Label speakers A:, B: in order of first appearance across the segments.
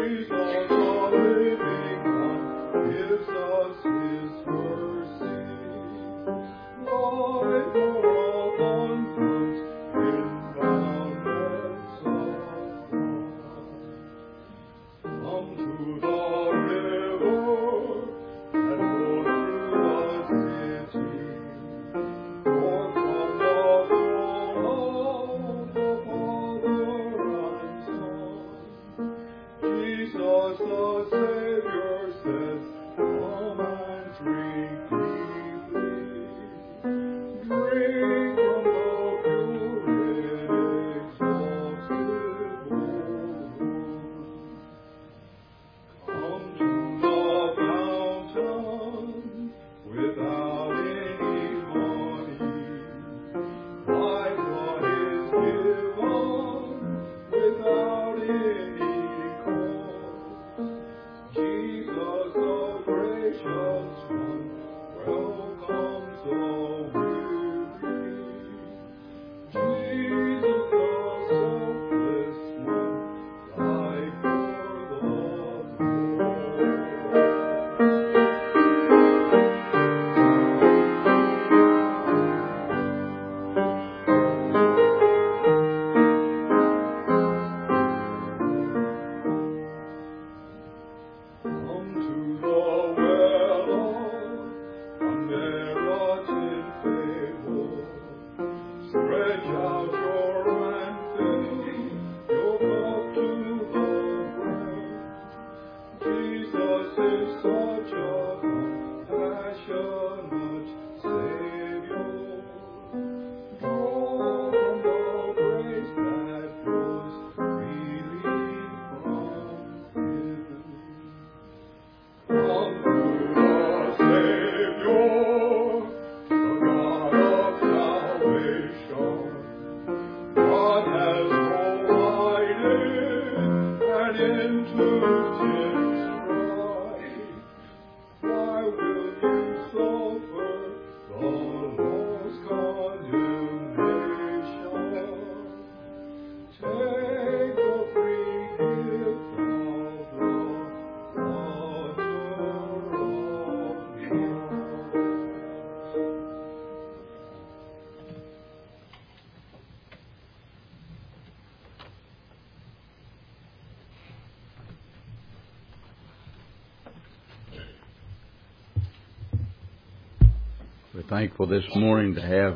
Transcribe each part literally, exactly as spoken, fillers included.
A: We're thankful this morning to have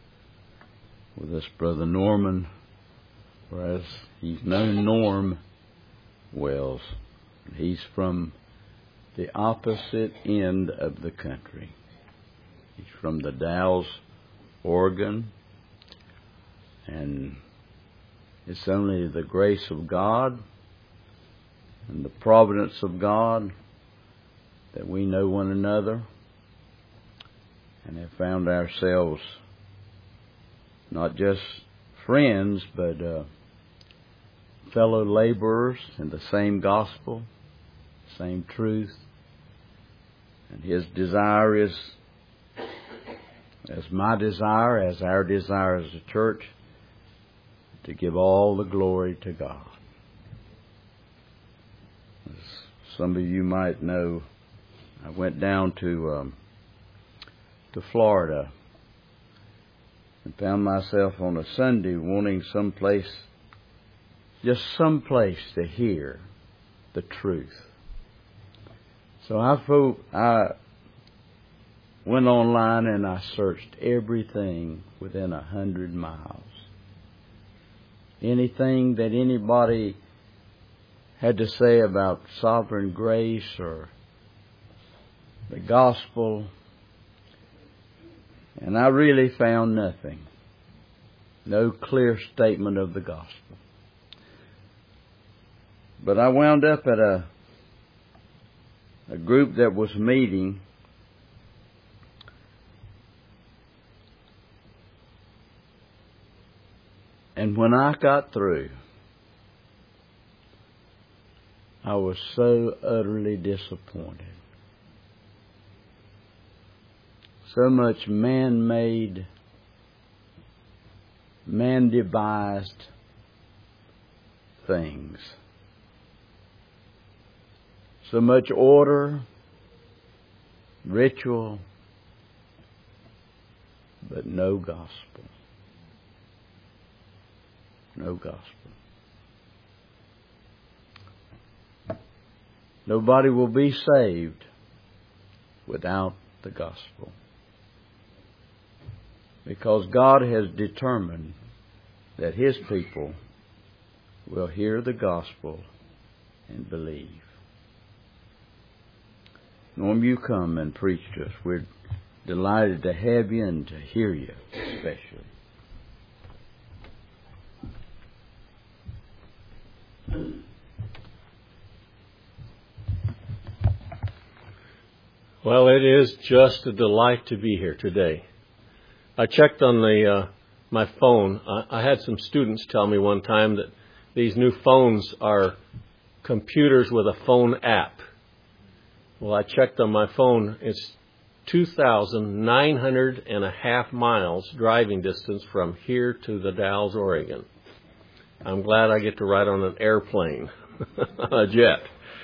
A: with us Brother Norman, whereas he's known Norm Wells. He's from the opposite end of the country. He's from the Dalles, Oregon, and it's only the grace of God and the providence of God that we know one another and have found ourselves not just friends, but uh, fellow laborers in the same gospel, same truth. And his desire is, as my desire, as our desire as a church, to give all the glory to God. As some of you might know, I went down to um, to Florida and found myself on a Sunday wanting some place, just some place to hear the truth. So I, fo- I went online and I searched everything within a hundred miles. Anything that anybody had to say about sovereign grace or the gospel, and I really found nothing. No clear statement of the gospel. But I wound up at a a group that was meeting, and when I got through, I was so utterly disappointed. So much man-made, man-devised things So much order, ritual, but no gospel. No gospel. Nobody will be saved without the gospel. Because God has determined that His people will hear the gospel and believe. Norm, you come and preach to us. We're delighted to have you and to hear you especially.
B: Well, it is just a delight to be here today. I checked on the uh, my phone. I, I had some students tell me one time that these new phones are computers with a phone app. Well, I checked on my phone. It's two thousand nine hundred and a half miles driving distance from here to the Dalles, Oregon. I'm glad I get to ride on an airplane, a jet.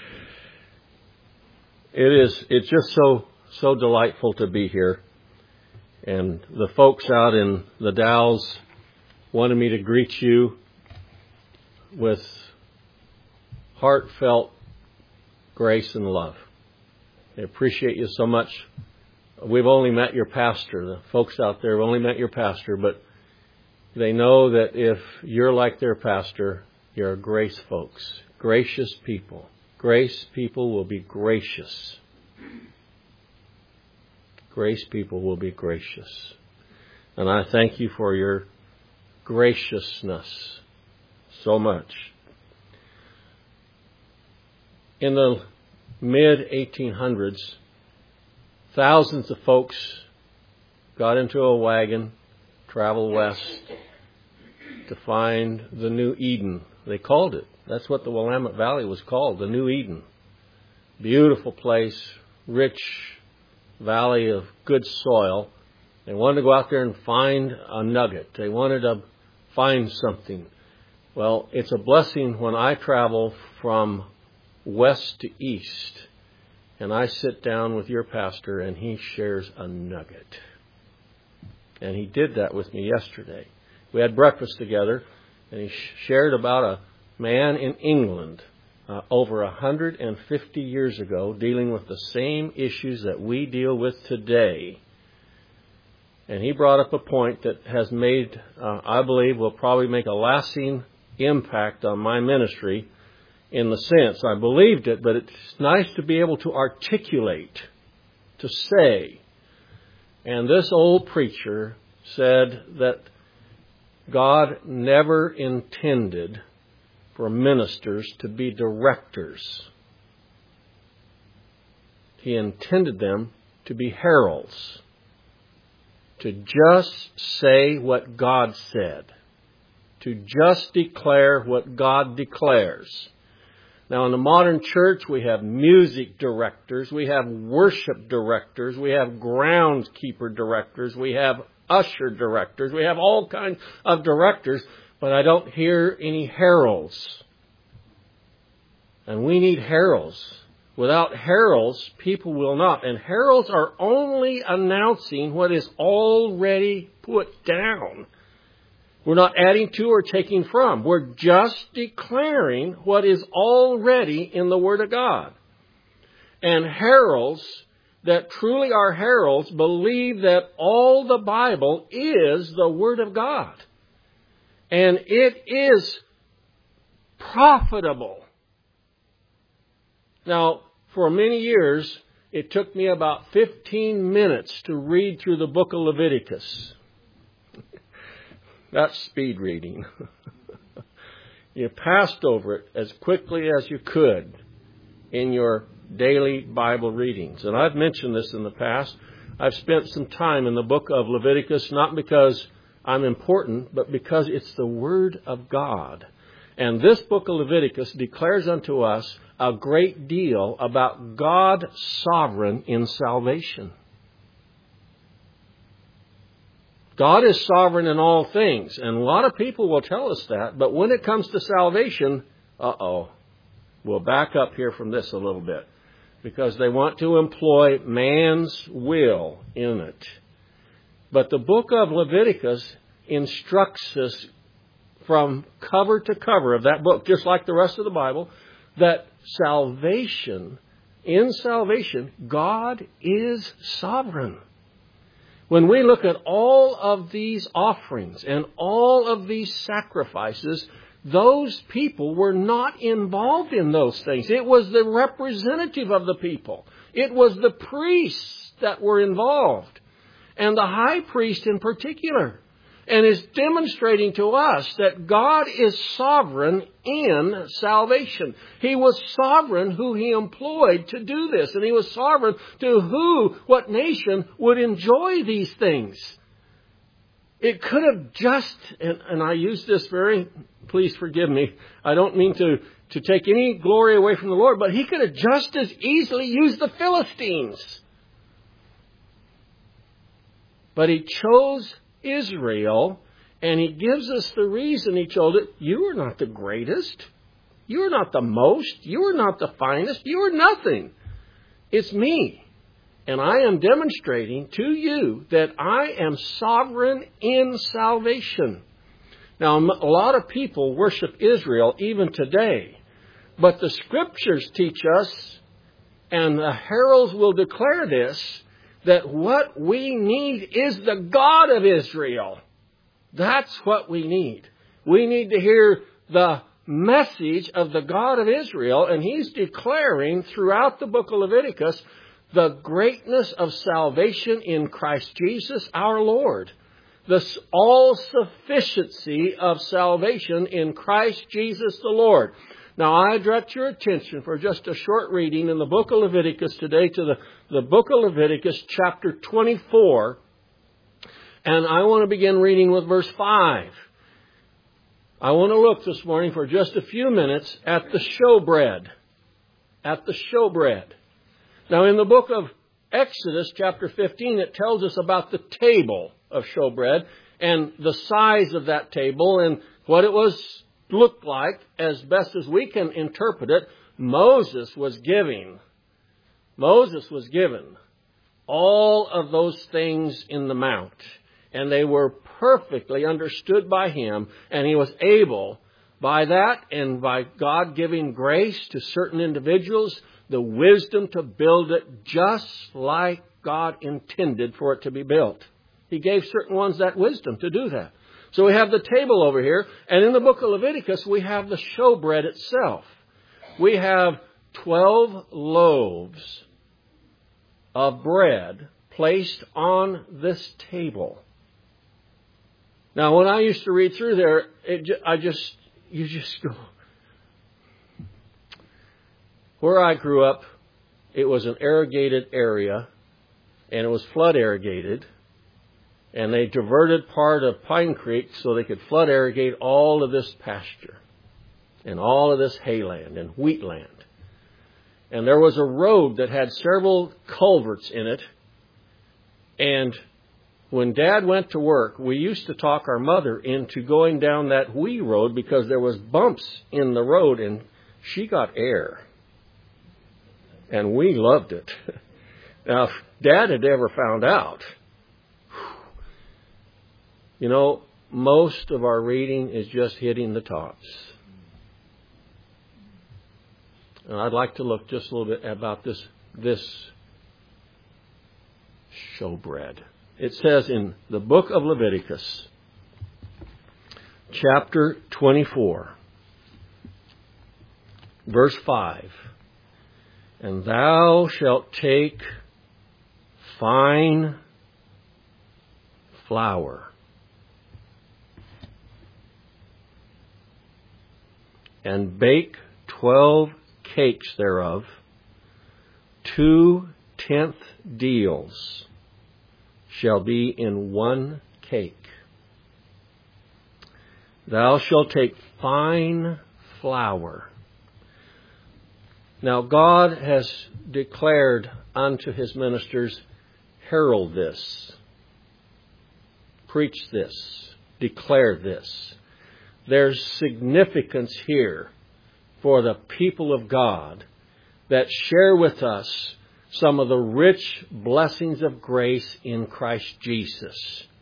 B: It is, it's just so, so delightful to be here. And the folks out in the Dalles wanted me to greet you with heartfelt grace and love. They appreciate you so much. We've only met your pastor. The folks out there have only met your pastor, but they know that if you're like their pastor, you're grace folks, gracious people. Grace people will be gracious. Grace people will be gracious. And I thank you for your graciousness so much. In the mid eighteen hundreds, thousands of folks got into a wagon, traveled west to find the New Eden. They called it. That's what the Willamette Valley was called, the New Eden. Beautiful place, rich valley of good soil. They wanted to go out there and find a nugget. They wanted to find something. Well, it's a blessing when I travel from west to east and I sit down with your pastor and he shares a nugget. And he did that with me yesterday. We had breakfast together and he shared about a man in England uh, over one hundred fifty years ago dealing with the same issues that we deal with today. And he brought up a point that has made, uh, I believe, will probably make a lasting impact on my ministry in the sense. I believed it, but it's nice to be able to articulate, to say. And this old preacher said that God never intended for ministers to be directors. He intended them to be heralds, to just say what God said, to just declare what God declares. Now, in the modern church, we have music directors, we have worship directors, we have groundskeeper directors, we have usher directors, we have all kinds of directors, but I don't hear any heralds. And we need heralds. Without heralds, people will not. And heralds are only announcing what is already put down. We're not adding to or taking from. We're just declaring what is already in the Word of God. And heralds that truly are heralds believe that all the Bible is the Word of God. And it is profitable. Now, for many years, it took me about fifteen minutes to read through the book of Leviticus. That's speed reading. You passed over it as quickly as you could in your daily Bible readings. And I've mentioned this in the past. I've spent some time in the book of Leviticus, not because I'm important, but because it's the Word of God. And this book of Leviticus declares unto us a great deal about God sovereign in salvation. God is sovereign in all things. And a lot of people will tell us that. But when it comes to salvation, uh-oh, We'll back up here from this a little bit, because they want to employ man's will in it. But the book of Leviticus instructs us from cover to cover of that book, just like the rest of the Bible, that salvation, in salvation, God is sovereign. When we look at all of these offerings and all of these sacrifices, those people were not involved in those things. It was the representative of the people. It was the priests that were involved, and the high priest in particular, and is demonstrating to us that God is sovereign in salvation. He was sovereign who He employed to do this, and He was sovereign to who, what nation would enjoy these things. It could have just, and, and I use this very, please forgive me, I don't mean to, to take any glory away from the Lord, but He could have just as easily used the Philistines. But He chose Israel, and He gives us the reason He chose it. You are not the greatest. You are not the most. You are not the finest. You are nothing. It's me. And I am demonstrating to you that I am sovereign in salvation. Now, a lot of people worship Israel even today. But the Scriptures teach us, and the heralds will declare this, that what we need is the God of Israel. That's what we need. We need to hear the message of the God of Israel, and He's declaring throughout the book of Leviticus the greatness of salvation in Christ Jesus our Lord. The all-sufficiency of salvation in Christ Jesus the Lord. Now, I direct your attention for just a short reading in the book of Leviticus today to the, the book of Leviticus chapter twenty-four. And I want to begin reading with verse five. I want to look this morning for just a few minutes at the showbread. At the showbread. Now, in the book of Exodus chapter fifteen, it tells us about the table of showbread and the size of that table and what it was looked like, as best as we can interpret it. Moses was giving. Moses was given all of those things in the mount. And they were perfectly understood by him. And he was able, by that and by God giving grace to certain individuals, the wisdom to build it just like God intended for it to be built. He gave certain ones that wisdom to do that. So we have the table over here, and in the book of Leviticus, we have the showbread itself. We have twelve loaves of bread placed on this table. Now, when I used to read through there, it, I just, you just go. Where I grew up, it was an irrigated area, and it was flood irrigated. And they diverted part of Pine Creek so they could flood irrigate all of this pasture and all of this hayland and wheatland. And there was a road that had several culverts in it. And when Dad went to work, we used to talk our mother into going down that wee road because there was bumps in the road and she got air. And we loved it. Now, if Dad had ever found out, you know, most of our reading is just hitting the tops. And I'd like to look just a little bit about this, this showbread. It says in the book of Leviticus, chapter twenty-four, verse five, and thou shalt take fine flour and bake twelve cakes thereof, two tenth deals shall be in one cake. Thou shalt take fine flour. Now God has declared unto His ministers, herald this, preach this, declare this. There's significance here for the people of God that share with us some of the rich blessings of grace in Christ Jesus.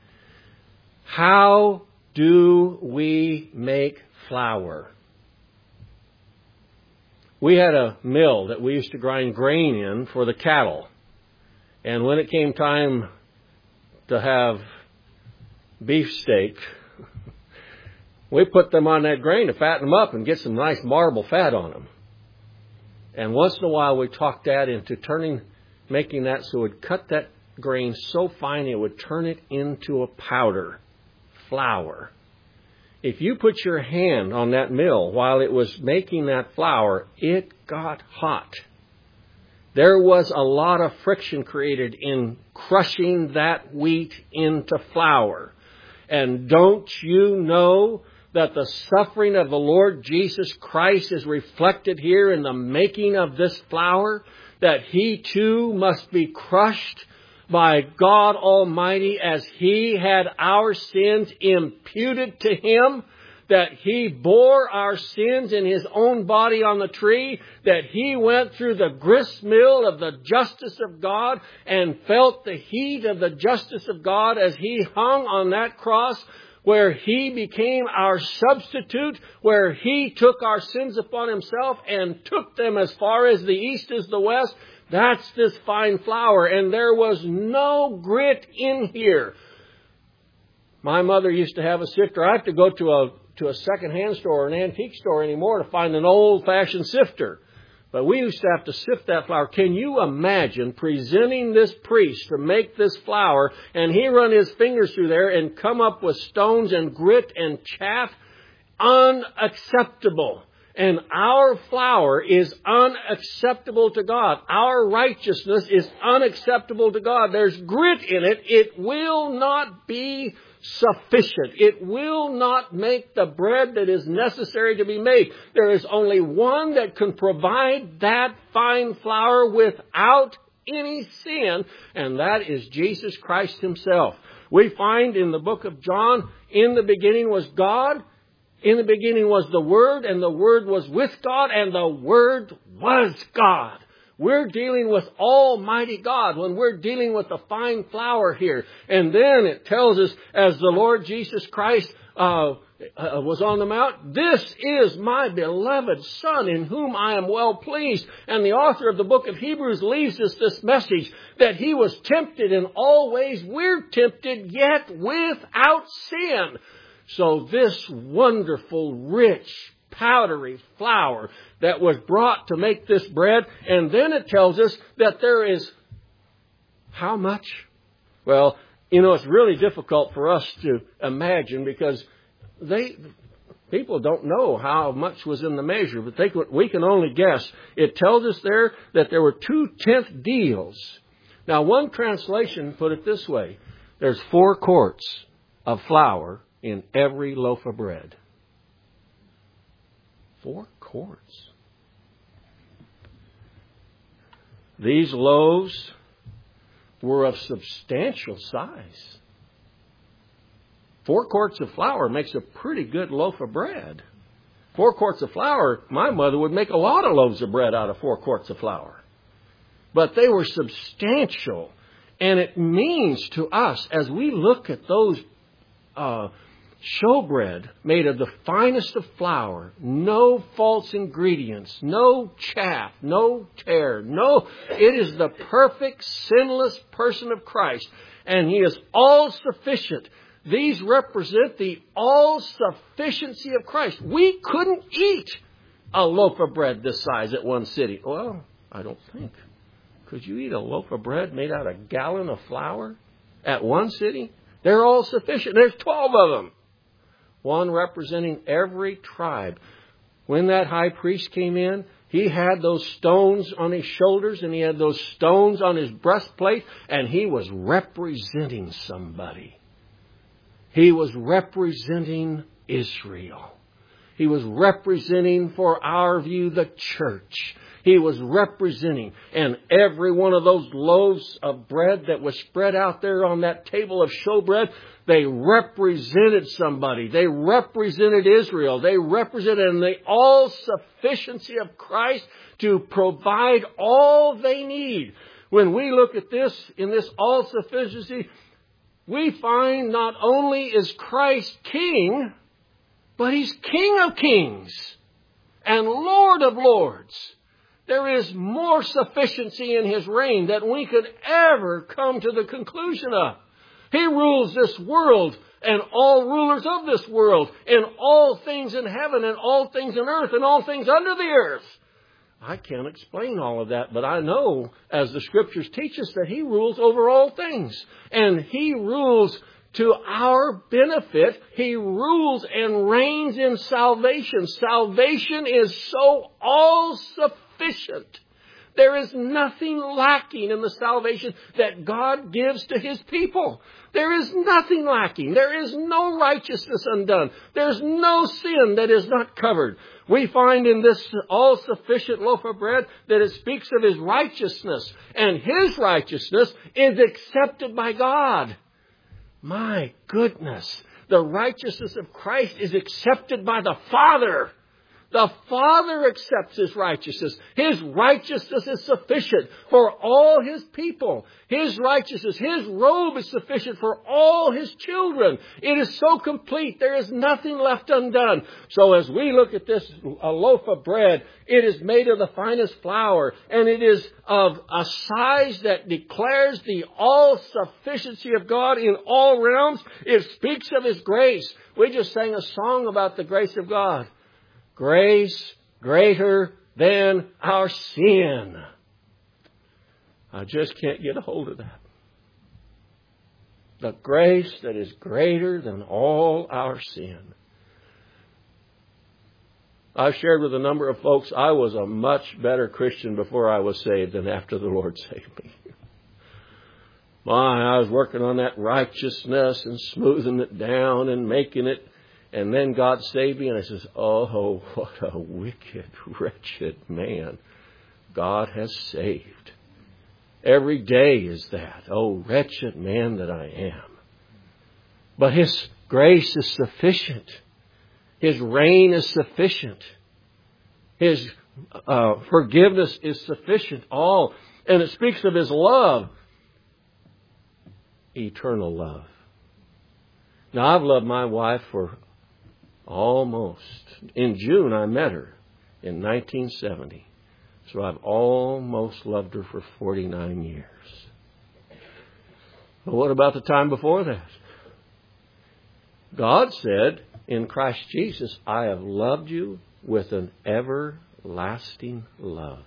B: How do we make flour? We had a mill that we used to grind grain in for the cattle. And when it came time to have beefsteak, we put them on that grain to fatten them up and get some nice marble fat on them. And once in a while we talked that into turning, making that so it would cut that grain so fine it would turn it into a powder, flour. If you put your hand on that mill while it was making that flour, it got hot. There was a lot of friction created in crushing that wheat into flour. And don't you know that the suffering of the Lord Jesus Christ is reflected here in the making of this flour? That He too must be crushed by God Almighty as He had our sins imputed to Him, that He bore our sins in His own body on the tree, that He went through the grist mill of the justice of God and felt the heat of the justice of God as He hung on that cross, where He became our substitute, where He took our sins upon Himself and took them as far as the east is the west. That's this fine flour, and there was no grit in here. My mother used to have a sifter. I have to go to a to a second-hand store or an antique store anymore to find an old-fashioned sifter. But we used to have to sift that flour. Can you imagine presenting this priest to make this flour, and he run his fingers through there and come up with stones and grit and chaff? Unacceptable. And our flour is unacceptable to God. Our righteousness is unacceptable to God. There's grit in it. It will not be sufficient. It will not make the bread that is necessary to be made. There is only one that can provide that fine flour without any sin, and that is Jesus Christ Himself. We find in the book of John, in the beginning was God, in the beginning was the Word, and the Word was with God, and the Word was God. We're dealing with Almighty God when we're dealing with the fine flour here. And then it tells us, as the Lord Jesus Christ uh, uh, was on the mount, this is my beloved Son in whom I am well pleased. And the author of the book of Hebrews leaves us this message that He was tempted in all ways. We're tempted yet without sin. So this wonderful, rich, powdery flour that was brought to make this bread. And then it tells us that there is how much? Well, you know, it's really difficult for us to imagine because they people don't know how much was in the measure, but they could, we can only guess. It tells us there that there were two-tenth deals. Now, one translation put it this way. There's four quarts of flour in every loaf of bread. Four quarts. These loaves were of substantial size. Four quarts of flour makes a pretty good loaf of bread. Four quarts of flour, my mother would make a lot of loaves of bread out of four quarts of flour. But they were substantial. And it means to us, as we look at those uh, showbread made of the finest of flour, no false ingredients, no chaff, no tear, no, it is the perfect, sinless person of Christ, and He is all sufficient. These represent the all-sufficiency of Christ. We couldn't eat a loaf of bread this size at one city. Well, I don't think. Could you eat a loaf of bread made out of a gallon of flour at one city? They're all sufficient. There's twelve of them. One representing every tribe. When that high priest came in, he had those stones on his shoulders and he had those stones on his breastplate, and he was representing somebody. He was representing Israel. He was representing, for our view, the church. He was representing. And every one of those loaves of bread that was spread out there on that table of showbread, they represented somebody. They represented Israel. They represented the all-sufficiency of Christ to provide all they need. When we look at this, in this all-sufficiency, we find not only is Christ King, but He's King of kings and Lord of lords. There is more sufficiency in His reign than we could ever come to the conclusion of. He rules this world and all rulers of this world and all things in heaven and all things in earth and all things under the earth. I can't explain all of that, but I know, as the Scriptures teach us, that He rules over all things. And He rules to our benefit. He rules and reigns in salvation. Salvation is so all-sufficient. There is nothing lacking in the salvation that God gives to His people. There is nothing lacking. There is no righteousness undone. There's no sin that is not covered. We find in this all-sufficient loaf of bread that it speaks of His righteousness. And His righteousness is accepted by God. My goodness. The righteousness of Christ is accepted by the Father. The Father accepts His righteousness. His righteousness is sufficient for all His people. His righteousness, His robe is sufficient for all His children. It is so complete. There is nothing left undone. So as we look at this a loaf of bread, it is made of the finest flour, and it is of a size that declares the all-sufficiency of God in all realms. It speaks of His grace. We just sang a song about the grace of God. Grace greater than our sin. I just can't get a hold of that. The grace that is greater than all our sin. I've shared with a number of folks, I was a much better Christian before I was saved than after the Lord saved me. My, I was working on that righteousness and smoothing it down and making it. And then God saved me, and I says, oh, what a wicked, wretched man God has saved. Every day is that. Oh, wretched man that I am. But His grace is sufficient. His reign is sufficient. His uh, forgiveness is sufficient. All. And it speaks of His love. Eternal love. Now, I've loved my wife for almost. In June, I met her in nineteen seventy. So I've almost loved her for forty-nine years. But what about the time before that? God said in Christ Jesus, I have loved you with an everlasting love.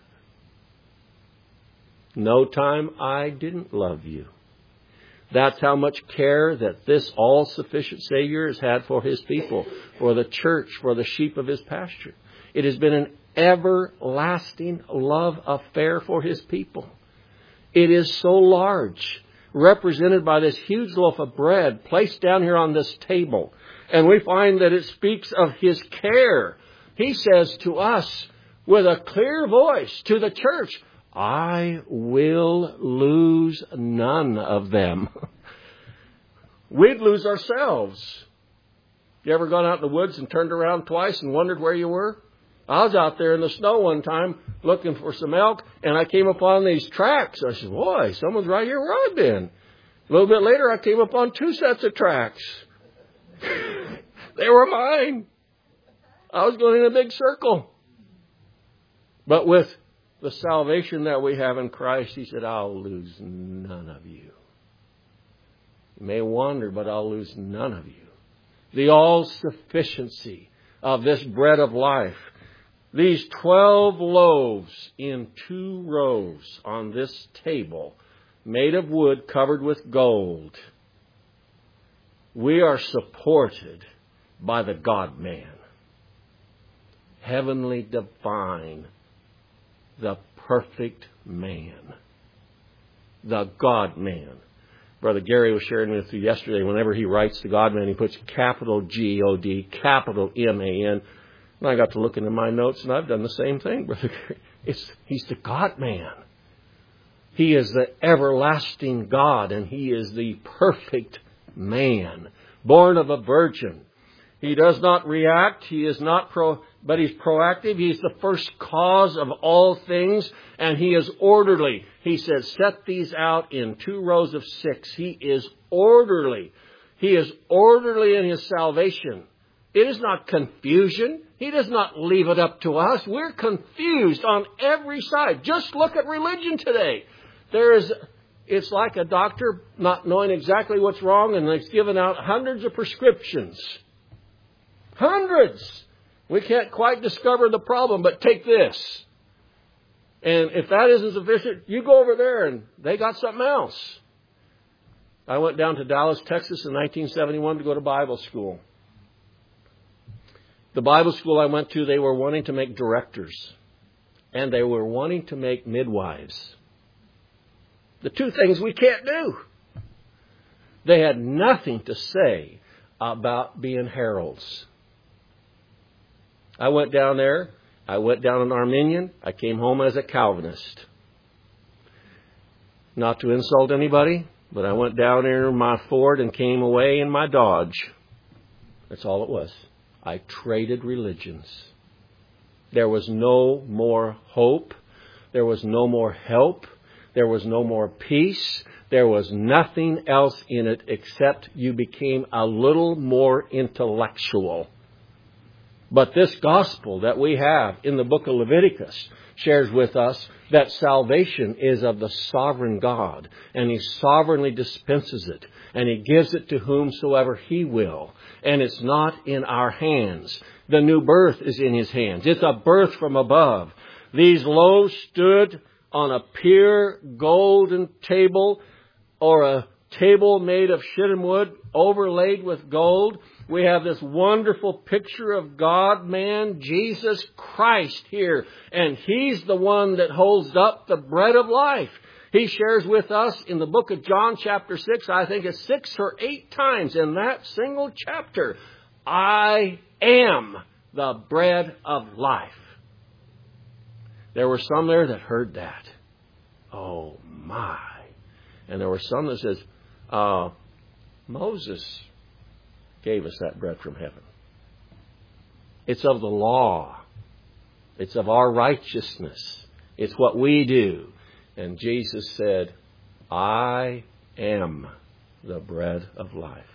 B: No time I didn't love you. That's how much care that this all-sufficient Savior has had for His people, for the church, for the sheep of His pasture. It has been an everlasting love affair for His people. It is so large, represented by this huge loaf of bread placed down here on this table. And we find that it speaks of His care. He says to us with a clear voice to the church, I will lose none of them. We'd lose ourselves. You ever gone out in the woods and turned around twice and wondered where you were? I was out there in the snow one time looking for some elk, and I came upon these tracks. I said, boy, someone's right here where I've been. A little bit later, I came upon two sets of tracks. They were mine. I was going in a big circle. But with the salvation that we have in Christ, He said, I'll lose none of you. You may wander, but I'll lose none of you. The all-sufficiency of this bread of life. These twelve loaves in two rows on this table, made of wood covered with gold. We are supported by the God-man. Heavenly divine. The perfect man. The God-man. Brother Gary was sharing with you yesterday, whenever he writes the God-man, he puts capital G O D, capital M A N. And I got to looking in my notes, and I've done the same thing, Brother Gary. It's, he's the God-man. He is the everlasting God, and He is the perfect man, born of a virgin. He does not react. He is not pro, but He's proactive. He's the first cause of all things, and He is orderly. He says, set these out in two rows of six. He is orderly. He is orderly in His salvation. It is not confusion. He does not leave it up to us. We're confused on every side. Just look at religion today. There is, it's like a doctor not knowing exactly what's wrong, and they've given out hundreds of prescriptions. Hundreds. We can't quite discover the problem, but take this. And if that isn't sufficient, you go over there and they got something else. I went down to Dallas, Texas in nineteen seventy-one to go to Bible school. The Bible school I went to, they were wanting to make directors. And they were wanting to make midwives. The two things we can't do. They had nothing to say about being heralds. I went down there. I went down an Arminian. I came home as a Calvinist. Not to insult anybody, but I went down there in my Ford and came away in my Dodge. That's all it was. I traded religions. There was no more hope. There was no more help. There was no more peace. There was nothing else in it except you became a little more intellectual. But this gospel that we have in the book of Leviticus shares with us that salvation is of the sovereign God, and He sovereignly dispenses it, and He gives it to whomsoever He will, and it's not in our hands. The new birth is in His hands. It's a birth from above. These loaves stood on a pure golden table, or a table made of shittim wood overlaid with gold. We have this wonderful picture of God, man, Jesus Christ here. And He's the one that holds up the bread of life. He shares with us in the book of John chapter six, I think it's six or eight times in that single chapter, I am the bread of life. There were some there that heard that. Oh my. And there were some that says, uh, Moses gave us that bread from heaven. It's of the law. It's of our righteousness. It's what we do. And Jesus said, I am the bread of life.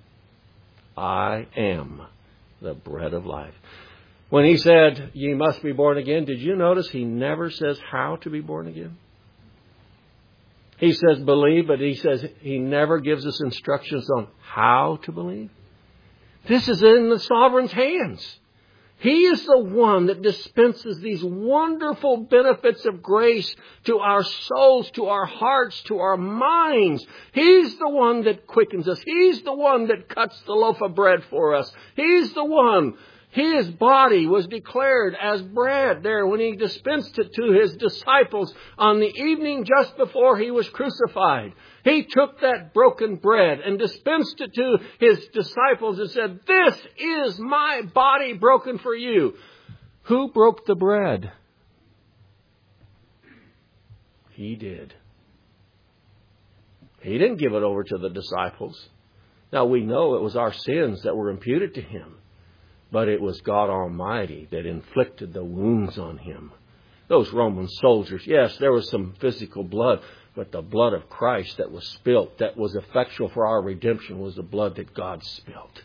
B: I am the bread of life. When He said, ye must be born again, did you notice He never says how to be born again? He says believe, but He says He never gives us instructions on how to believe. This is in the sovereign's hands. He is the one that dispenses these wonderful benefits of grace to our souls, to our hearts, to our minds. He's the one that quickens us. He's the one that cuts the loaf of bread for us. He's the one. His body was declared as bread there when He dispensed it to His disciples on the evening just before He was crucified. He took that broken bread and dispensed it to His disciples and said, this is my body broken for you. Who broke the bread? He did. He didn't give it over to the disciples. Now we know it was our sins that were imputed to Him. But it was God Almighty that inflicted the wounds on Him. Those Roman soldiers, yes, there was some physical blood, but the blood of Christ that was spilt, that was effectual for our redemption, was the blood that God spilt.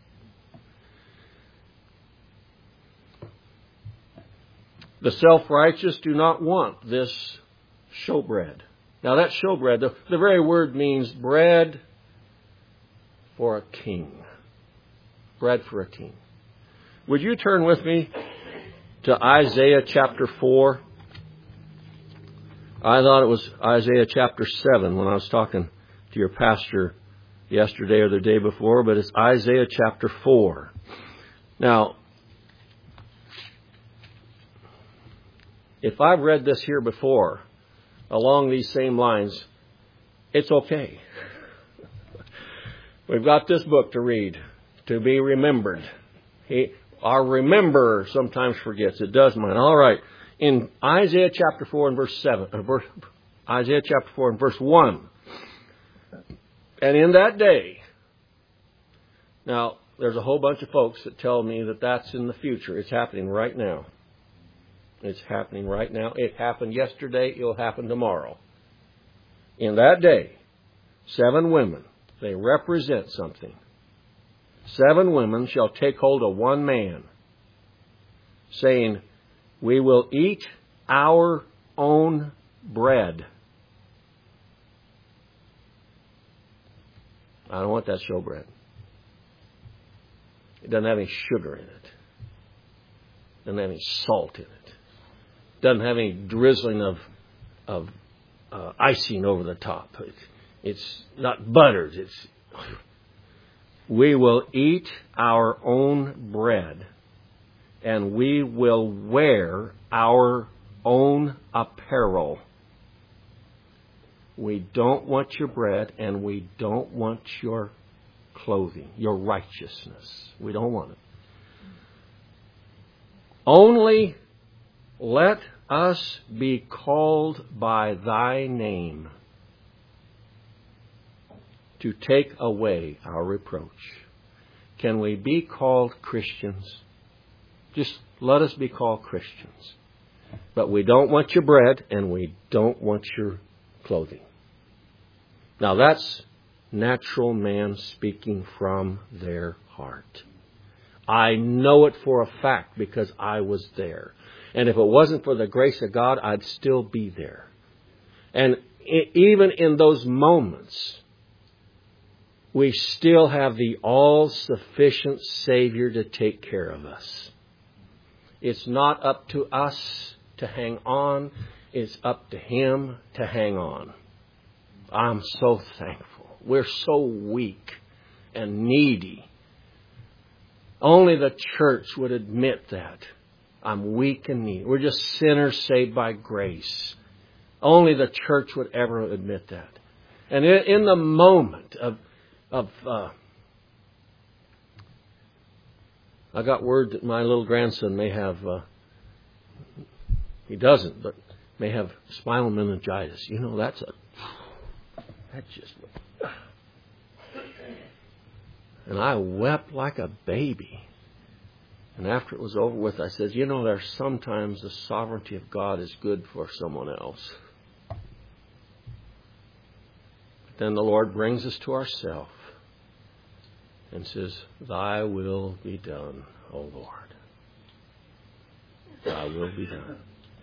B: The self-righteous do not want this showbread. Now that showbread, the, the very word means bread for a king. Bread for a king. Would you turn with me to Isaiah chapter four? I thought it was Isaiah chapter seven when I was talking to your pastor yesterday or the day before, but it's Isaiah chapter four. Now, if I've read this here before along these same lines, it's okay. We've got this book to read, to be remembered. He, Our rememberer sometimes forgets. It does mine. All right. In Isaiah chapter four and verse seven, uh, verse, Isaiah chapter four and verse one. And in that day, now there's a whole bunch of folks that tell me that that's in the future. It's happening right now. It's happening right now. It happened yesterday. It'll happen tomorrow. In that day, seven women, they represent something. Seven women shall take hold of one man, saying, we will eat our own bread. I don't want that showbread. It doesn't have any sugar in it. It doesn't have any salt in it. It doesn't have any drizzling of of uh, icing over the top. It, it's not buttered. It's we will eat our own bread, and we will wear our own apparel. We don't want your bread, and we don't want your clothing, your righteousness. We don't want it. Only let us be called by thy name to take away our reproach. Can we be called Christians? Just let us be called Christians. But we don't want your bread, and we don't want your clothing. Now that's natural man speaking from their heart. I know it for a fact because I was there. And if it wasn't for the grace of God, I'd still be there. And even in those moments, we still have the all-sufficient Savior to take care of us. It's not up to us to hang on. It's up to Him to hang on. I'm so thankful. We're so weak and needy. Only the church would admit that. I'm weak and needy. We're just sinners saved by grace. Only the church would ever admit that. And in the moment of, of uh, I got word that my little grandson may have, uh, he doesn't, but may have spinal meningitis. You know, that's a, that's just, and I wept like a baby. And after it was over with, I said, you know, there's sometimes the sovereignty of God is good for someone else. But then the Lord brings us to ourselves and says, thy will be done, O Lord. Thy will be done.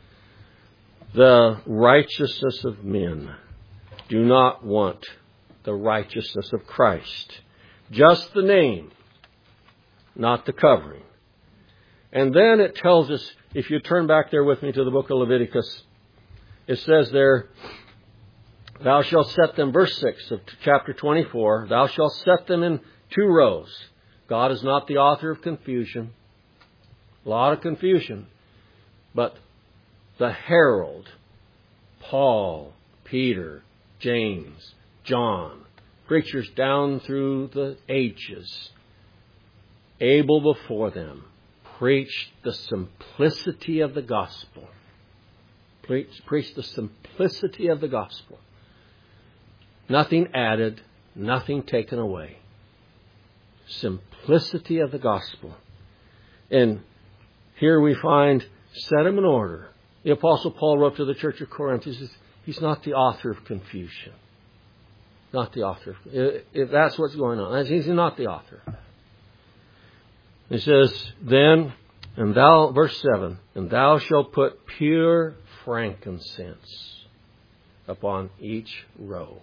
B: The righteousness of men do not want the righteousness of Christ. Just the name, not the covering. And then it tells us, if you turn back there with me to the book of Leviticus, it says there, thou shalt set them, verse six of chapter twenty-four, thou shalt set them in two rows. God is not the author of confusion. A lot of confusion. But the herald, Paul, Peter, James, John, preachers down through the ages, able before them, preached the simplicity of the gospel. Preach, preach the simplicity of the gospel. Nothing added, nothing taken away. Simplicity of the gospel. And here we find, set them in order. The Apostle Paul wrote to the church of Corinth, he says, he's not the author of confusion. Not the author. If that's what's going on, he's not the author. He says, then, and thou, verse seven, and thou shalt put pure frankincense upon each row,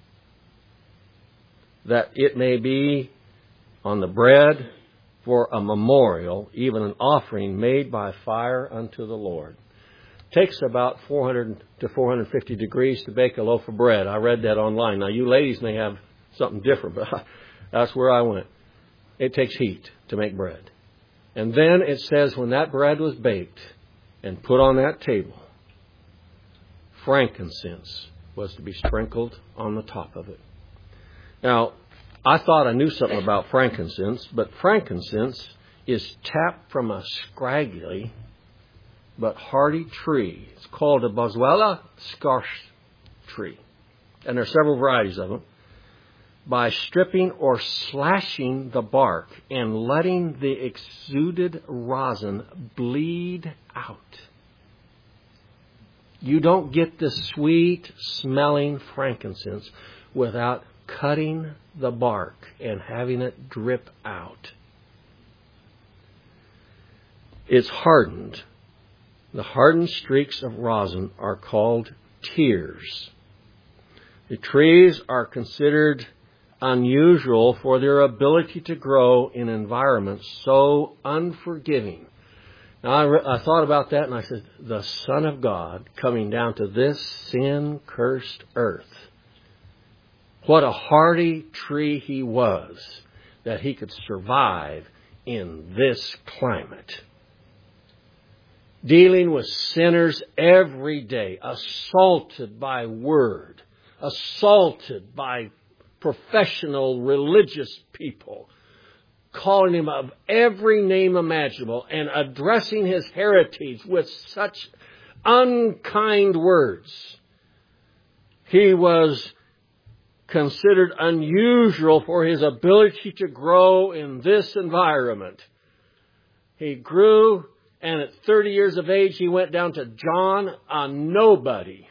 B: that it may be on the bread for a memorial, even an offering made by fire unto the Lord. It takes about four hundred to four hundred fifty degrees to bake a loaf of bread. I read that online. Now, you ladies may have something different, but that's where I went. It takes heat to make bread. And then it says when that bread was baked and put on that table, frankincense was to be sprinkled on the top of it. Now, I thought I knew something about frankincense, but frankincense is tapped from a scraggly but hardy tree. It's called a Boswellia scarce tree. And there are several varieties of them. By stripping or slashing the bark and letting the exuded rosin bleed out. You don't get the sweet smelling frankincense without cutting the bark and having it drip out. It's hardened. The hardened streaks of rosin are called tears. The trees are considered unusual for their ability to grow in environments so unforgiving. Now, I, re- I thought about that and I said, the Son of God coming down to this sin-cursed earth. What a hardy tree he was that he could survive in this climate. Dealing with sinners every day, assaulted by word, assaulted by professional religious people, calling him of every name imaginable and addressing his heritage with such unkind words. He was considered unusual for his ability to grow in this environment. He grew, and at thirty years of age, he went down to John, a nobody,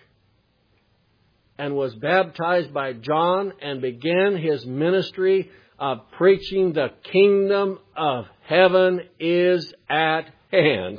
B: and was baptized by John and began his ministry of preaching the kingdom of heaven is at hand.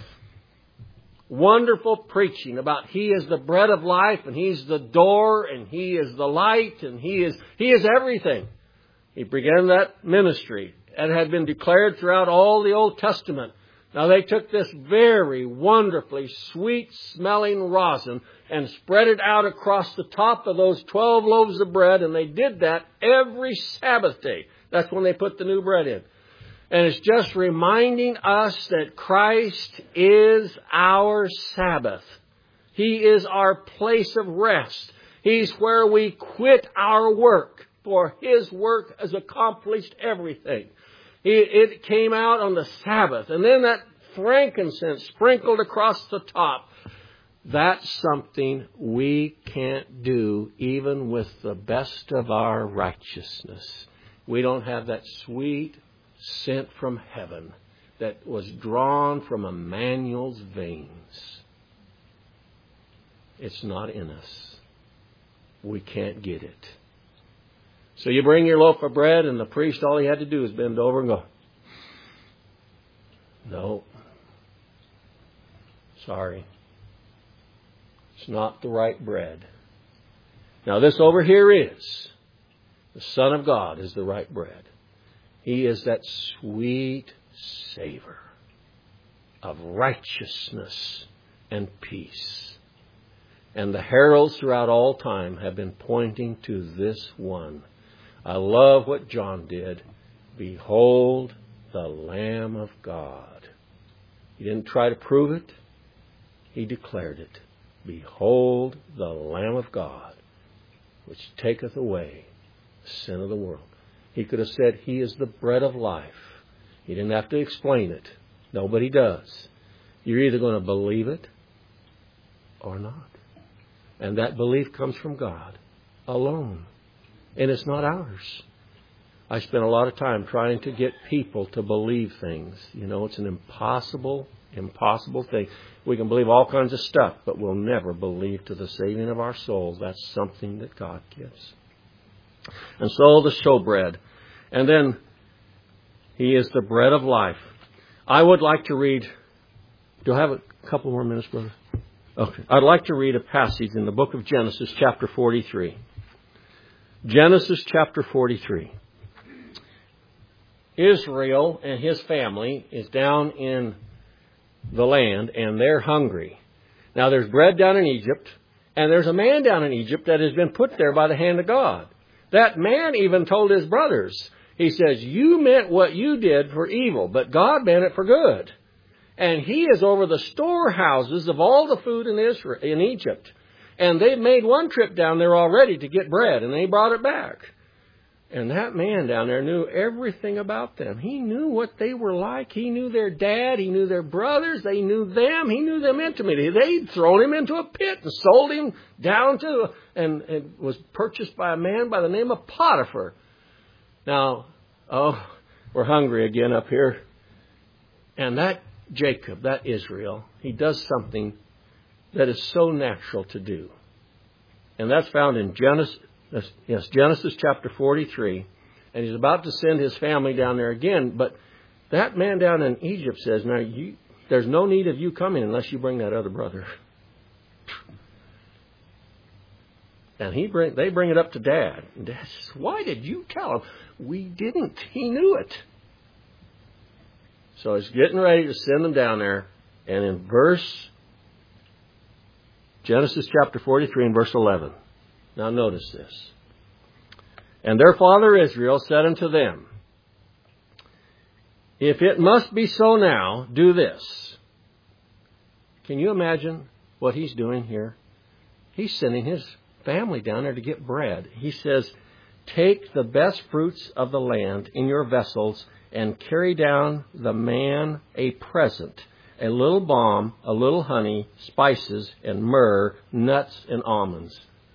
B: Wonderful preaching about he is the bread of life and he's the door and he is the light and he is he is everything. He began that ministry and had been declared throughout all the Old Testament. Now they took this very wonderfully sweet-smelling rosin and spread it out across the top of those twelve loaves of bread, and they did that every Sabbath day. That's when they put the new bread in. And it's just reminding us that Christ is our Sabbath. He is our place of rest. He's where we quit our work, for His work has accomplished everything. It came out on the Sabbath. And then that frankincense sprinkled across the top. That's something we can't do even with the best of our righteousness. We don't have that sweet scent from heaven that was drawn from Emmanuel's veins. It's not in us. We can't get it. So you bring your loaf of bread, and the priest, all he had to do is bend over and go, no, sorry, it's not the right bread. Now this over here is, the Son of God is the right bread. He is that sweet savor of righteousness and peace. And the heralds throughout all time have been pointing to this one. I love what John did. Behold the Lamb of God. He didn't try to prove it. He declared it. Behold the Lamb of God, which taketh away the sin of the world. He could have said, He is the bread of life. He didn't have to explain it. Nobody does. You're either going to believe it or not. And that belief comes from God alone. And it's not ours. I spent a lot of time trying to get people to believe things. You know, it's an impossible, impossible thing. We can believe all kinds of stuff, but we'll never believe to the saving of our souls. That's something that God gives. And so the showbread. And then He is the bread of life. I would like to read... Do I have a couple more minutes, brother? Okay. I'd like to read a passage in the book of Genesis, chapter forty-three. Genesis chapter forty-three. Israel and his family is down in the land and they're hungry. Now there's bread down in Egypt and there's a man down in Egypt that has been put there by the hand of God. That man even told his brothers, he says, you meant what you did for evil, but God meant it for good. And he is over the storehouses of all the food in Israel, in Egypt. And they've made one trip down there already to get bread, and they brought it back. And that man down there knew everything about them. He knew what they were like. He knew their dad. He knew their brothers. They knew them. He knew them intimately. They'd thrown him into a pit and sold him down to, and, and was purchased by a man by the name of Potiphar. Now, oh, we're hungry again up here. And that Jacob, that Israel, he does something that is so natural to do. And that's found in Genesis. Yes, Genesis chapter forty-three. And he's about to send his family down there again. But that man down in Egypt says, now, you, there's no need of you coming unless you bring that other brother. And he bring, they bring it up to Dad. And Dad says, why did you tell him? We didn't. He knew it. So he's getting ready to send them down there. And in verse, Genesis chapter forty-three and verse eleven. Now notice this. And their father Israel said unto them, if it must be so now, do this. Can you imagine what he's doing here? He's sending his family down there to get bread. He says, take the best fruits of the land in your vessels and carry down the man a present, a little balm, a little honey, spices and myrrh, nuts and almonds.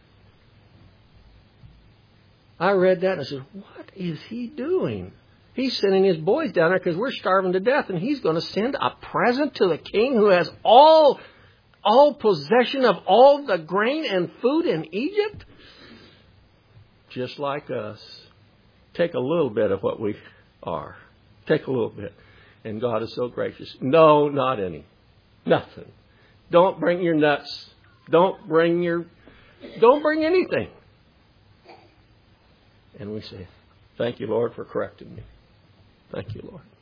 B: I read that and I said, what is he doing? He's sending his boys down there because we're starving to death, and he's going to send a present to the king who has all, all possession of all the grain and food in Egypt? Just like us. Take a little bit of what we are. Take a little bit. And God is so gracious. No, not any. Nothing. Don't bring your nuts. Don't bring your, don't bring anything. And we say, thank you, Lord, for correcting me. Thank you, Lord.